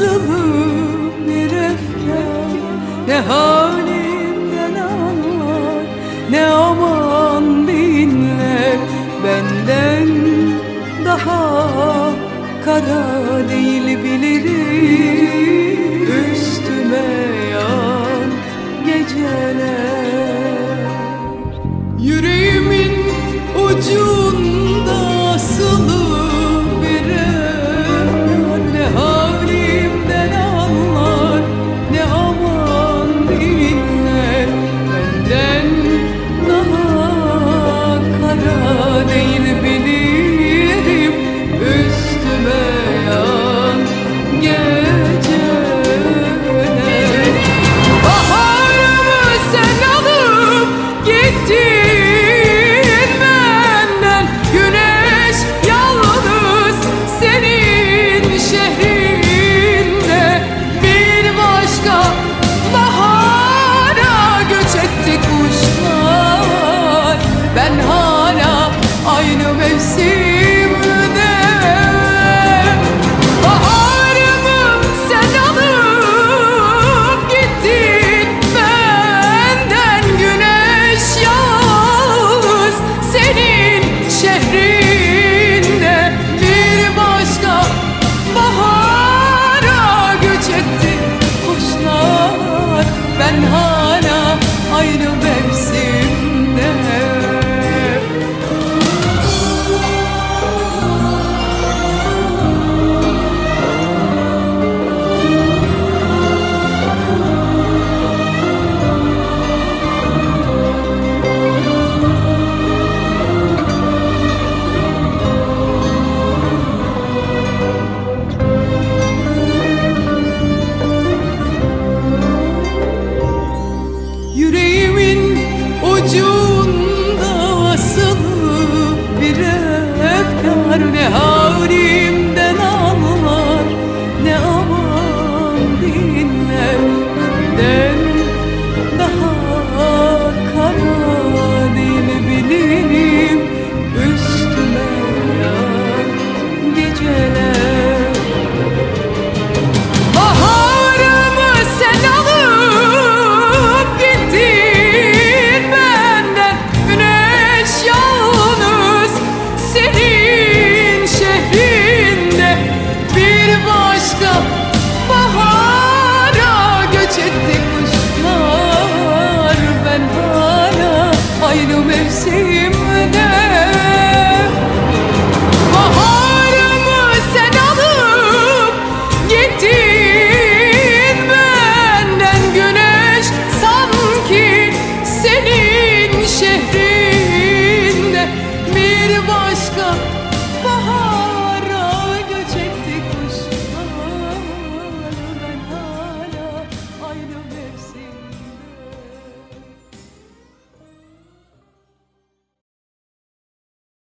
asılı bir öfke, ne halimden anlar, ne aman dinler. Benden daha kara değil bilirim, üstüme yağan geceler. Yüreğimin ucunda asılı bir öfke, ne halimden anlar, ne aman dinler. Benden daha kara değil bilirim, üstüme yağan geceler. Baharımı sen alıp gittin benden, güneş yalnız senin şehrinde. Bir başka bahara göç etti kuşlar, ben hala aynı mevsimde. Baharımı sen alıp gittin benden, güneş yalnız senin şehrinde. Bir başka bahara göç etti kuşlar, ben hala aynı mevsimde. Yüreğimin ucunda asılı bir efkar, ne halimden anlar, ne aman dinler. Benden daha kara değil bilirim, üstüme yağan geceler. Baharımı sen alıp gittin benden, güneş yalnız senin şehrinde. Bir başka bahara göç etti kuşlar, ben hala aynı mevsimde. Baharımı sen alıp gittin benden, güneş sanki senin şehrin.